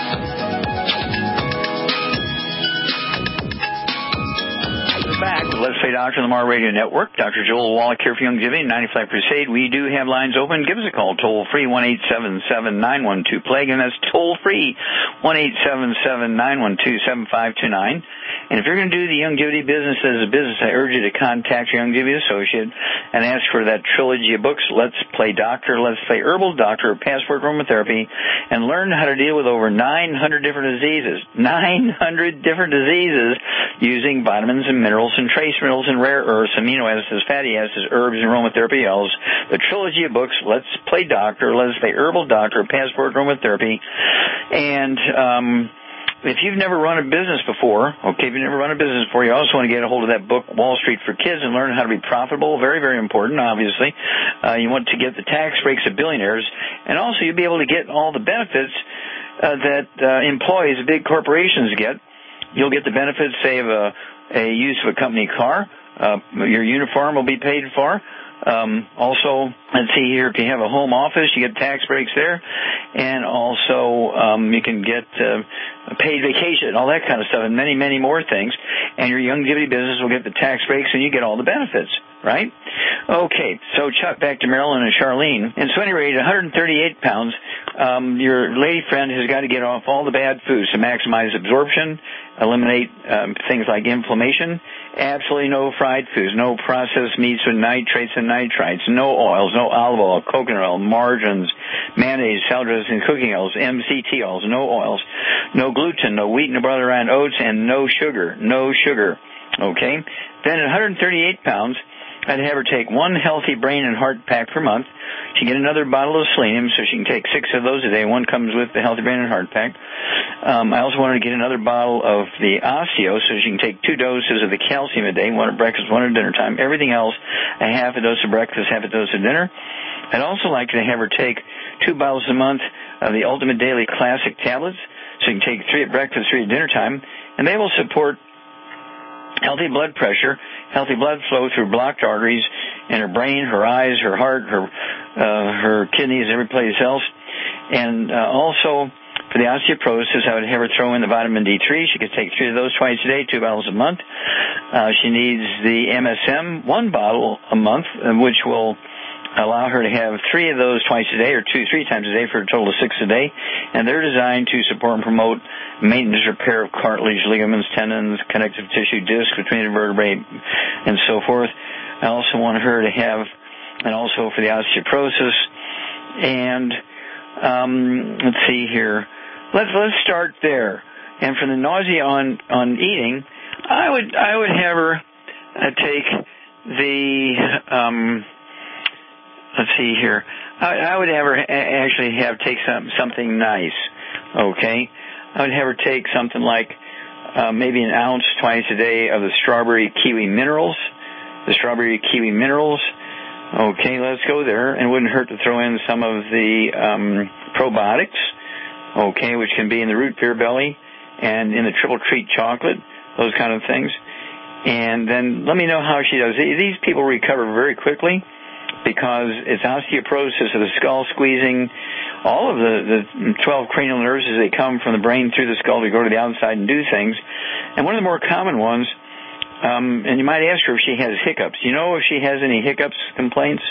Let's Play Doctor on the Mar Radio Network. Doctor Joel Wallach here for Youngevity, ninety-five Crusade. We do have lines open. Give us a call, toll-free, one eight seven seven, nine one two, PLAGUE, and that's toll-free, one eight seven seven, nine one two, seven five two nine. And if you're going to do the Youngevity business as a business, I urge you to contact your Youngevity associate and ask for that trilogy of books, Let's Play Doctor, Let's Play Herbal Doctor, Passport Aromatherapy, and learn how to deal with over nine hundred different diseases. nine hundred different diseases using vitamins and minerals and trace minerals and rare earths, amino acids, fatty acids, herbs, and aromatherapy oils. The trilogy of books, Let's Play Doctor, Let's Play Herbal Doctor, Passport Aromatherapy. And um, if you've never run a business before, okay, if you've never run a business before, you also want to get a hold of that book, Wall Street for Kids, and learn how to be profitable. Very, very important, obviously. Uh, you want to get the tax breaks of billionaires, and also you'll be able to get all the benefits uh, that uh, employees of big corporations get. You'll get the benefits, say, of a, a use of a company car. Uh, your uniform will be paid for. Um, also, let's see here, if you have a home office, you get tax breaks there. And also, um, you can get uh, paid vacation, all that kind of stuff, and many, many more things. And your Youngevity business will get the tax breaks, and you get all the benefits, right? Okay, so Chuck, back to Marilyn and Charlene. And so anyway, at one hundred thirty-eight pounds, um, your lady friend has got to get off all the bad foods to maximize absorption, eliminate um, things like inflammation. Absolutely no fried foods, no processed meats with nitrates and nitrites, no oils, no olive oil, coconut oil, margarines, mayonnaise, salad dressing, cooking oils, M C T oils, no oils, no gluten, no wheat, no barley, rye, oats, and no sugar, no sugar. Okay? Then at one hundred thirty-eight pounds, I'd have her take one healthy brain and heart pack per month. She can get another bottle of selenium, so she can take six of those a day. One comes with the healthy brain and heart pack. Um, I also want her to get another bottle of the osteo, so she can take two doses of the calcium a day, one at breakfast, one at dinner time. Everything else, a half a dose of breakfast, half a dose of dinner. I'd also like to have her take two bottles a month of the Ultimate Daily Classic tablets, so you can take three at breakfast, three at dinner time, and they will support healthy blood pressure, healthy blood flow through blocked arteries in her brain, her eyes, her heart, her uh, her kidneys, every place else. And uh, also, for the osteoporosis, I would have her throw in the vitamin D three. She could take three of those twice a day, two bottles a month. Uh, she needs the M S M, one bottle a month, which will allow her to have three of those twice a day or two, three times a day for a total of six a day. And they're designed to support and promote maintenance repair of cartilage, ligaments, tendons, connective tissue, discs between the vertebrae, and so forth. I also want her to have, and also for the osteoporosis. And um, let's see here. Let's let's start there. And for the nausea on on eating, I would I would have her uh, take the um, let's see here. I, I would have her actually have take some something nice. Okay, I would have her take something like uh, maybe an ounce twice a day of the strawberry kiwi minerals. The strawberry kiwi minerals. Okay, let's go there. And it wouldn't hurt to throw in some of the um, probiotics. Okay, which can be in the root beer belly and in the triple treat chocolate, those kind of things. And then let me know how she does. These people recover very quickly because it's osteoporosis of the skull, squeezing all of the, the twelve cranial nerves as they come from the brain through the skull to go to the outside and do things. And one of the more common ones, um, and you might ask her if she has hiccups. Do you know if she has any hiccups complaints?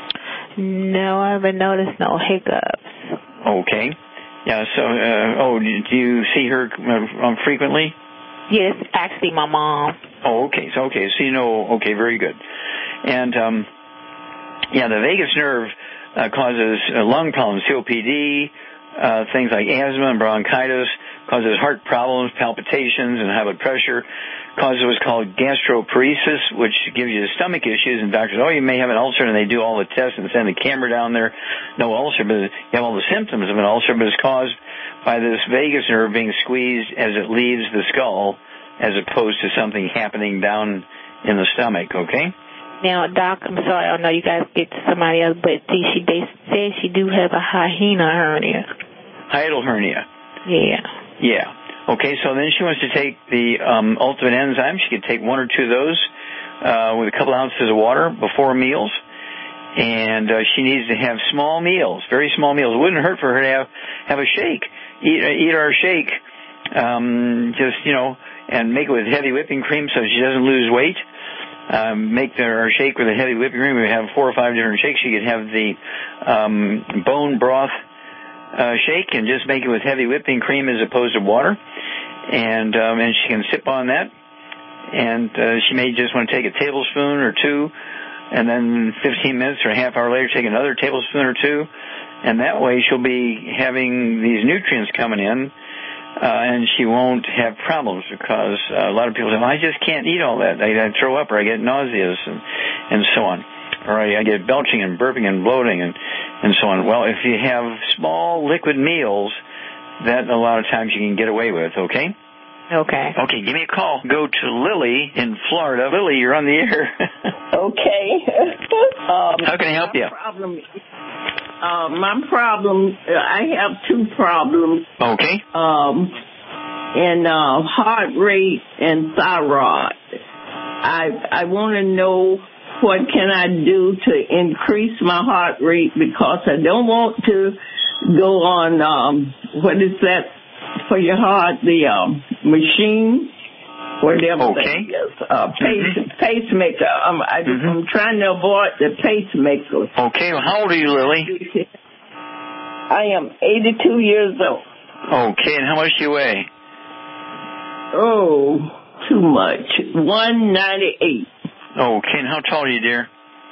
No, I haven't noticed no hiccups. Okay. Yeah, so, uh, oh, do you see her uh, frequently? Yes, actually my mom. Oh, okay, so, okay, so you know, okay, very good. And, um, yeah, the vagus nerve uh, causes uh, lung problems, C O P D, uh, things like asthma and bronchitis, causes heart problems, palpitations, and high blood pressure, causes what's called gastroparesis, which gives you stomach issues, and doctors, oh, you may have an ulcer, and they do all the tests and send the camera down there. No ulcer, but you have all the symptoms of an ulcer, but it's caused by this vagus nerve being squeezed as it leaves the skull, as opposed to something happening down in the stomach, okay? Now, Doc, I'm sorry, I know you guys get to somebody else, but see, she, they say she do have a hyena hernia. Hiatal hernia. Yeah. Yeah. Okay, so then she wants to take the um, ultimate enzyme. She could take one or two of those uh, with a couple ounces of water before meals. And uh, she needs to have small meals, very small meals. It wouldn't hurt for her to have, have a shake. Eat, eat our shake, um, just, you know, and make it with heavy whipping cream so she doesn't lose weight. um, make their shake with a heavy whipping cream. We have four or five different shakes. She could have the um, bone broth uh, shake and just make it with heavy whipping cream as opposed to water. And um, and she can sip on that. And uh, she may just want to take a tablespoon or two, and then fifteen minutes or a half hour later take another tablespoon or two. And that way she'll be having these nutrients coming in, uh, and she won't have problems because uh, a lot of people say, well, I just can't eat all that. I, I throw up or I get nauseous and, and so on. Or I, I get belching and burping and bloating and, and so on. Well, if you have small liquid meals, that a lot of times you can get away with, okay? Okay. Okay, give me a call. Go to Lily in Florida. Lily, you're on the air. Okay. um, How can I help you? Problem, uh, my problem, I have two problems. Okay. Um, and uh, heart rate and thyroid. I I want to know what can I do to increase my heart rate because I don't want to go on, um, what is that for your heart, the um, machine, whatever okay. that is, uh, pace, mm-hmm. pacemaker. Um, I, mm-hmm. I'm trying to avoid the pacemaker. Okay, well, how old are you, Lily? I am eighty-two years old. Okay, and how much do you weigh? Oh, too much. one ninety-eight. Okay, and how tall are you, dear?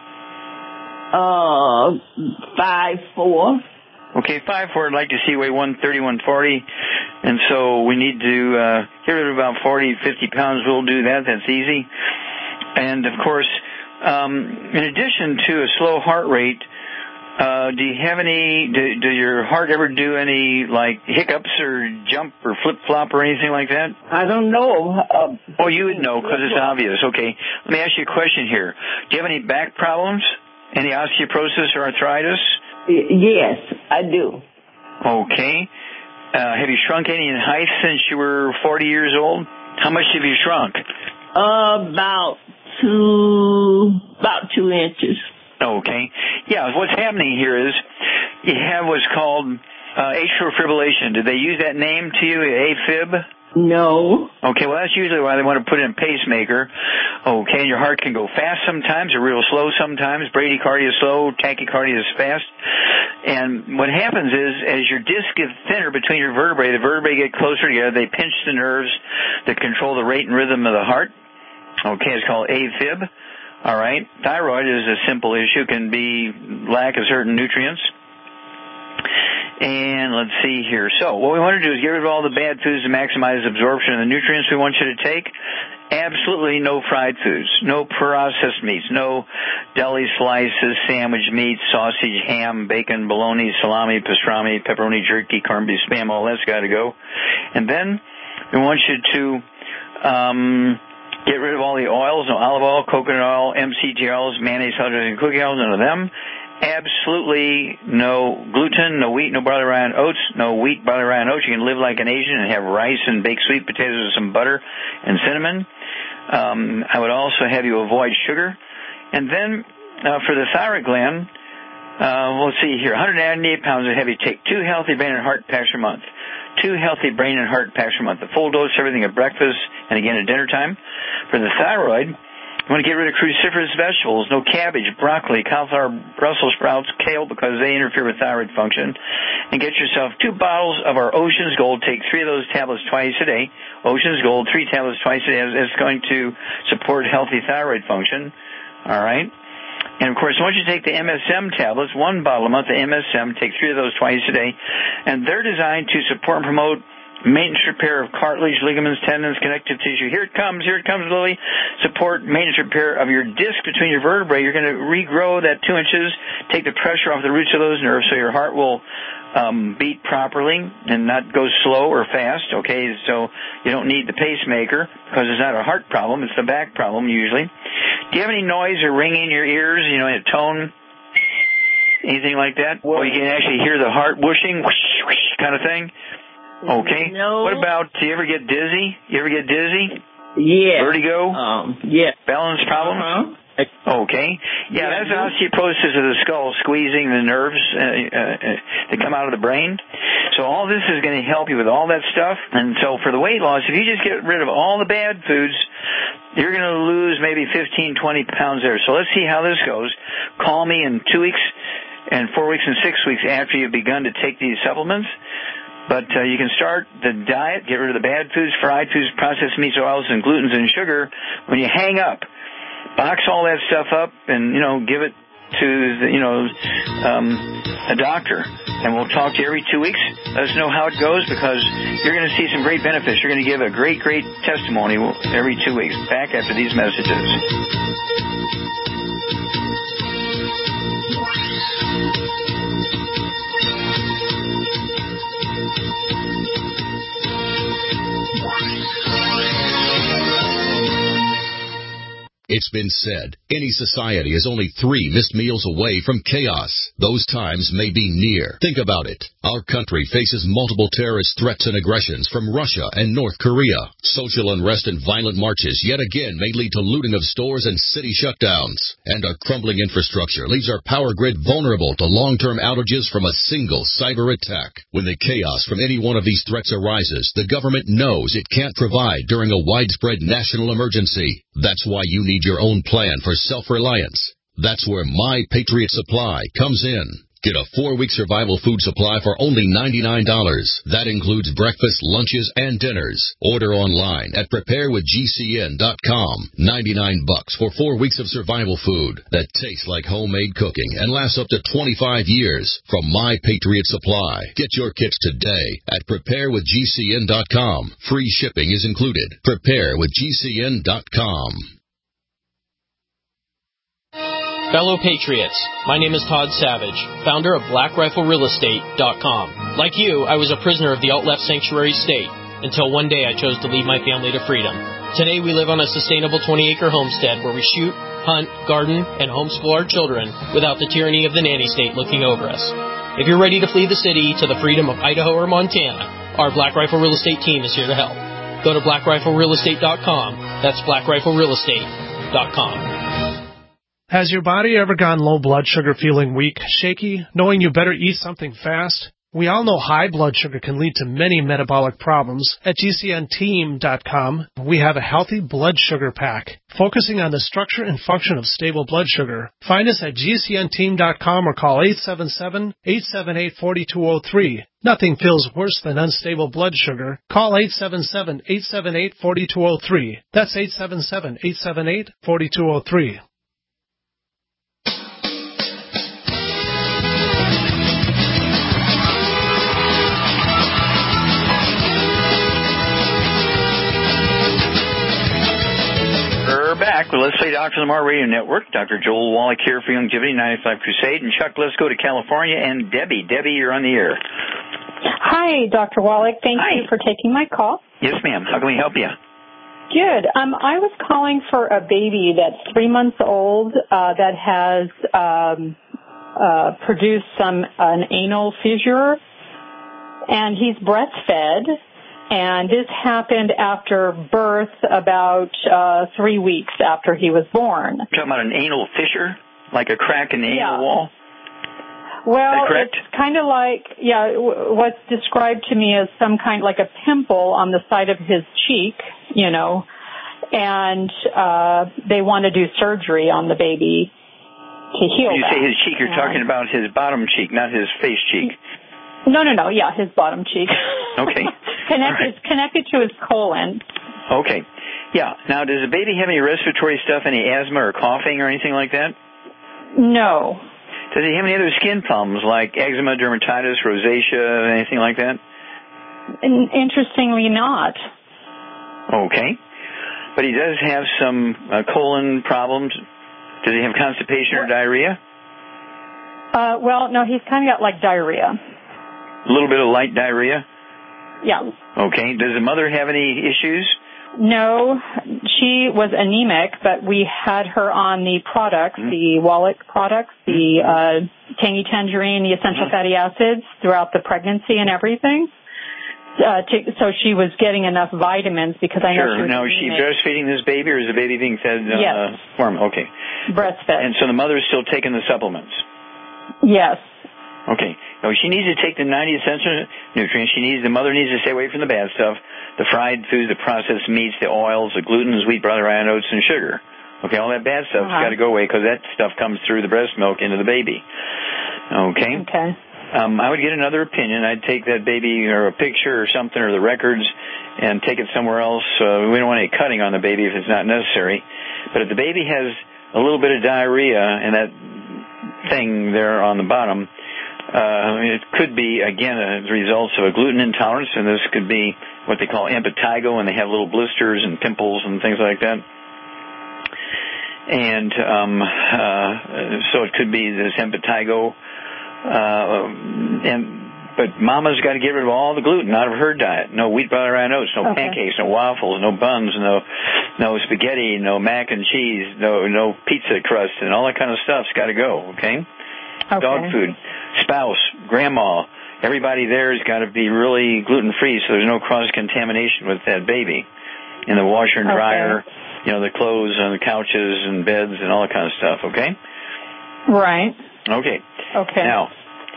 Uh, five four. Okay, five four. I'd like to see you weigh one thirty, one forty, and so we need to uh, get rid of about forty, fifty pounds. We'll do that. That's easy. And, of course, um, in addition to a slow heart rate, uh, do you have any, do, do your heart ever do any, like, hiccups or jump or flip-flop or anything like that? I don't know. Uh, oh, you would know because it's obvious. Okay. Let me ask you a question here. Do you have any back problems? Any osteoporosis or arthritis? Yes, I do. Okay. Uh, have you shrunk any in height since you were forty years old? How much have you shrunk? Uh, about two, about two inches. Okay. Yeah, what's happening here is you have what's called uh, atrial fibrillation. Did they use that name to you, AFib? No. Okay, well, that's usually why they want to put in a pacemaker. Okay, and your heart can go fast sometimes or real slow sometimes. Bradycardia is slow, tachycardia is fast. And what happens is, as your disc gets thinner between your vertebrae, the vertebrae get closer together, they pinch the nerves that control the rate and rhythm of the heart. Okay, it's called AFib. All right, thyroid is a simple issue, can be lack of certain nutrients. And let's see here. So what we want to do is get rid of all the bad foods to maximize absorption of the nutrients we want you to take. Absolutely no fried foods, no processed meats, no deli slices, sandwich meats, sausage, ham, bacon, bologna, salami, pastrami, pepperoni, jerky, corned beef, spam, all that's got to go. And then we want you to um, get rid of all the oils, no olive oil, coconut oil, M C T oils, mayonnaise, hydrogen, and cooking oils, none of them. Absolutely no gluten, no wheat, no barley, rye, and oats, no wheat, barley, rye, and oats. You can live like an Asian and have rice and baked sweet potatoes with some butter and cinnamon. Um, I would also have you avoid sugar. And then uh, for the thyroid gland, uh, we'll see here, one hundred ninety-eight pounds of have you take two healthy brain and heart packs per month. Two healthy brain and heart packs per month. The full dose, everything at breakfast and again at dinner time. For the thyroid, you want to get rid of cruciferous vegetables, no cabbage, broccoli, cauliflower, Brussels sprouts, kale, because they interfere with thyroid function. And get yourself two bottles of our Ocean's Gold. Take three of those tablets twice a day. Ocean's Gold, three tablets twice a day. It's going to support healthy thyroid function. All right? And, of course, once you take the M S M tablets, one bottle a month of M S M, take three of those twice a day. And they're designed to support and promote maintenance repair of cartilage, ligaments, tendons, connective tissue. Here it comes. Here it comes, Lily. Support maintenance repair of your disc between your vertebrae. You're going to regrow that two inches, take the pressure off the roots of those nerves so your heart will um, beat properly and not go slow or fast, okay? So you don't need the pacemaker because it's not a heart problem. It's the back problem usually. Do you have any noise or ringing in your ears, you know, in a tone, anything like that? Well, or you can actually hear the heart whooshing, whoosh, whoosh kind of thing? Okay. No. What about, do you ever get dizzy? You ever get dizzy? Yeah. Vertigo? Um, yeah. Balance problems? Uh-huh. Okay. Yeah, yeah, that's osteoporosis of the skull, squeezing the nerves uh, uh, that come out of the brain. So all this is going to help you with all that stuff. And so for the weight loss, if you just get rid of all the bad foods, you're going to lose maybe fifteen, twenty pounds there. So let's see how this goes. Call me in two weeks and four weeks and six weeks after you've begun to take these supplements. But uh, you can start the diet, get rid of the bad foods, fried foods, processed meats, oils, and glutens and sugar. When you hang up, box all that stuff up and, you know, give it to, the, you know, um, a doctor. And we'll talk to you every two weeks. Let us know how it goes, because you're going to see some great benefits. You're going to give a great, great testimony every two weeks. Back after these messages. It's been said, any society is only three missed meals away from chaos. Those times may be near. Think about it. Our country faces multiple terrorist threats and aggressions from Russia and North Korea. Social unrest and violent marches yet again may lead to looting of stores and city shutdowns. And our crumbling infrastructure leaves our power grid vulnerable to long-term outages from a single cyber attack. When the chaos from any one of these threats arises, the government knows it can't provide during a widespread national emergency. That's why you need your own plan for self-reliance. That's where My Patriot Supply comes in. Get a four-week survival food supply for only ninety-nine dollars. That includes breakfast, lunches, and dinners. Order online at prepare with G C N dot com. ninety-nine bucks for four weeks of survival food that tastes like homemade cooking and lasts up to twenty-five years from My Patriot Supply. Get your kits today at prepare with G C N dot com. Free shipping is included. prepare with G C N dot com. Fellow Patriots, my name is Todd Savage, founder of Black Rifle Real Estate dot com. Like you, I was a prisoner of the alt-left sanctuary state until one day I chose to lead my family to freedom. Today we live on a sustainable twenty-acre homestead where we shoot, hunt, garden, and homeschool our children without the tyranny of the nanny state looking over us. If you're ready to flee the city to the freedom of Idaho or Montana, our Black Rifle Real Estate team is here to help. Go to Black Rifle Real Estate dot com. That's Black Rifle Real Estate dot com. Has your body ever gone low blood sugar, feeling weak, shaky, knowing you better eat something fast? We all know high blood sugar can lead to many metabolic problems. At G C N team dot com, we have a healthy blood sugar pack, focusing on the structure and function of stable blood sugar. Find us at G C N team dot com or call eight seven seven, eight seven eight, four two zero three. Nothing feels worse than unstable blood sugar. Call eight seven seven, eight seven eight, four two zero three. That's eight seven seven, eight seven eight, four two zero three. We're back with Let's Play Doctor Lamar Radio Network. Doctor Joel Wallach here for Longevity ninety-five Crusade. And Chuck, let's go to California. And Debbie. Debbie, you're on the air. Hi, Doctor Wallach. Thank Hi. you for taking my call. Yes, ma'am. How can we help you? Good. Um, I was calling for a baby that's three months old uh, that has um, uh, produced some an anal fissure, and he's breastfed. And this happened after birth, about uh, three weeks after he was born. You're talking about an anal fissure? Like a crack in the Yeah. anal wall? Well, it's kind of like, yeah, w- what's described to me as some kind, like a pimple on the side of his cheek, you know, and uh, they want to do surgery on the baby to heal When you that. say his cheek, you're And- talking about his bottom cheek, not his face cheek. No, no, no, yeah, his bottom cheek. Okay. Connect, All right. It's connected to his colon. Okay. Yeah. Now, does the baby have any respiratory stuff, any asthma or coughing or anything like that? No. Does he have any other skin problems like eczema, dermatitis, rosacea, anything like that? In- interestingly not. Okay. But he does have some uh, colon problems. Does he have constipation or diarrhea? Uh, well, no, he's kind of got like diarrhea. A little bit of light diarrhea? Yeah. Okay. Does the mother have any issues? No, she was anemic, but we had her on the products, Mm-hmm. the Wallach products, the uh, tangy tangerine, the essential Mm-hmm. fatty acids throughout the pregnancy and everything. Uh, to, so she was getting enough vitamins because I know she Sure. was Now, is she anemic. breastfeeding this baby, or is the baby being fed uh, Yes. formula? Okay. Breastfed. And so the mother's still taking the supplements? Yes. Okay. So she needs to take the ninety essential nutrients. She needs, the mother needs to stay away from the bad stuff, the fried foods, the processed meats, the oils, the glutens, wheat, brother, iron, oats, and sugar. Okay, all that bad stuff's Uh-huh. got to go away because that stuff comes through the breast milk into the baby. Okay? Okay. Um, I would get another opinion. I'd take that baby or a picture or something or the records and take it somewhere else. Uh, we don't want any cutting on the baby if it's not necessary. But if the baby has a little bit of diarrhea and that thing there on the bottom, uh, it could be, again, a result of a gluten intolerance, and this could be what they call impetigo, and they have little blisters and pimples and things like that. And um, uh, so it could be this impetigo. Uh, and but Mama's got to get rid of all the gluten out of her diet. No wheat, butter, and oats, no Okay. pancakes, no waffles, no buns, no no spaghetti, no mac and cheese, no no pizza crust, and all that kind of stuff's got to go. Okay. Okay. Dog food, spouse, grandma, everybody there has got to be really gluten free, so there's no cross contamination with that baby in the washer and dryer. Okay. You know, the clothes and the couches and beds and all that kind of stuff. Okay. Right. Okay. Okay. Now,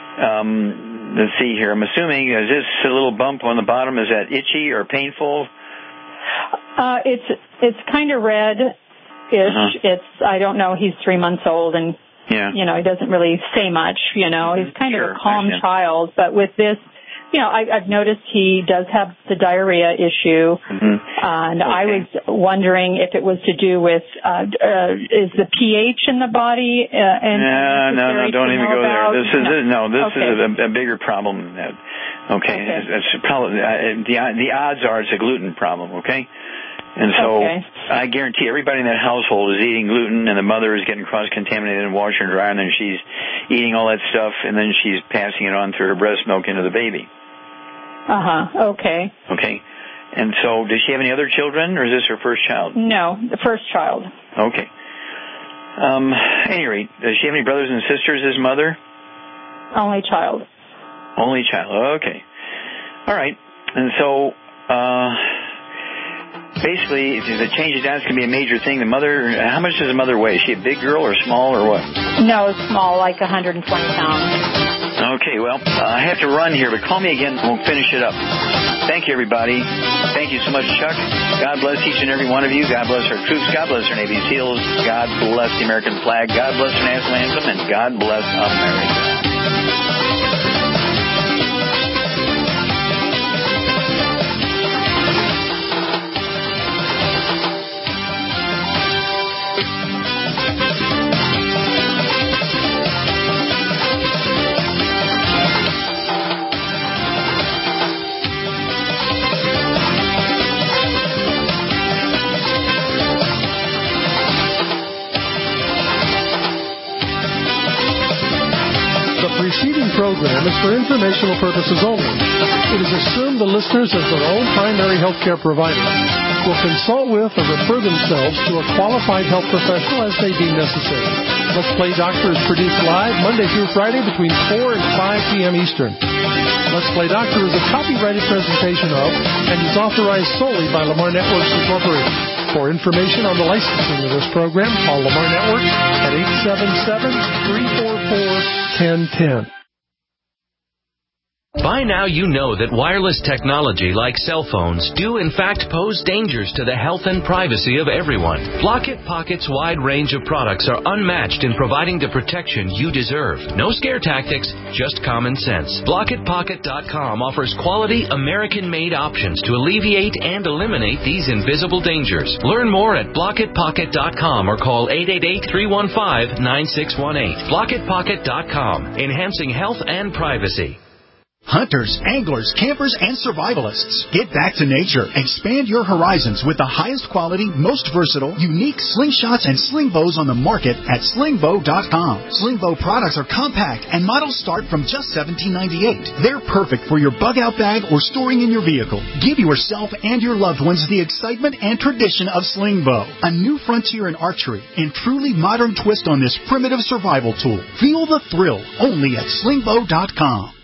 um, let's see here. I'm assuming, is this a little bump on the bottom? Is that itchy or painful? Uh, it's it's kind of red-ish. Uh-huh. It's I don't know. He's three months old, and Yeah. you know he doesn't really say much. You know, he's kind Sure, of a calm understand. child. But with this, you know, I, I've noticed he does have the diarrhea issue, Mm-hmm. and I was wondering if it was to do with uh, uh, is the pH in the body. Uh, and no, no, no, don't even go there. This is this, no, this Okay. is a, a bigger problem than that. Okay, Okay. It's, it's probably, uh, the the odds are it's a gluten problem. Okay, and so Okay. I guarantee everybody in that household is eating gluten, and the mother is getting cross contaminated in washer and dryer, and then she's eating all that stuff, and then she's passing it on through her breast milk into the baby. Uh huh. Okay. Okay, and so does she have any other children, or is this her first child? No, the first child. Okay. Um, at any rate, does she have any brothers and sisters, his mother? Only child. Only child. Okay. All right. And so, uh, basically, if the change of diet is going to be a major thing, the mother, how much does the mother weigh? Is she a big girl or small or what? No, small, like one hundred twenty pounds. Okay, well, uh, I have to run here, but call me again and we'll finish it up. Thank you, everybody. Thank you so much, Chuck. God bless each and every one of you. God bless our troops. God bless our Navy SEALs. God bless the American flag. God bless our national anthem. And God bless America. The preceding program is for informational purposes only. It is assumed the listeners, as their own primary healthcare provider, will consult with or refer themselves to a qualified health professional as they deem necessary. Let's Play Doctor is produced live Monday through Friday between four and five p.m. Eastern. Let's Play Doctor is a copyrighted presentation of and is authorized solely by Lamar Networks Incorporated. For information on the licensing of this program, call Lamar Networks at eight seven seven, three four four, one zero one zero. By now you know that wireless technology like cell phones do in fact pose dangers to the health and privacy of everyone. Blockit Pocket's wide range of products are unmatched in providing the protection you deserve. No scare tactics, just common sense. Blockit Pocket dot com offers quality American-made options to alleviate and eliminate these invisible dangers. Learn more at Blockit Pocket dot com or call eight eight eight, three one five, nine six one eight. Blockit Pocket dot com, enhancing health and privacy. Hunters, anglers, campers, and survivalists. Get back to nature. Expand your horizons with the highest quality, most versatile, unique slingshots and sling bows on the market at sling bow dot com. Sling bow products are compact and models start from just seventeen ninety-eight. They're perfect for your bug-out bag or storing in your vehicle. Give yourself and your loved ones the excitement and tradition of sling bow. A new frontier in archery and truly modern twist on this primitive survival tool. Feel the thrill only at sling bow dot com.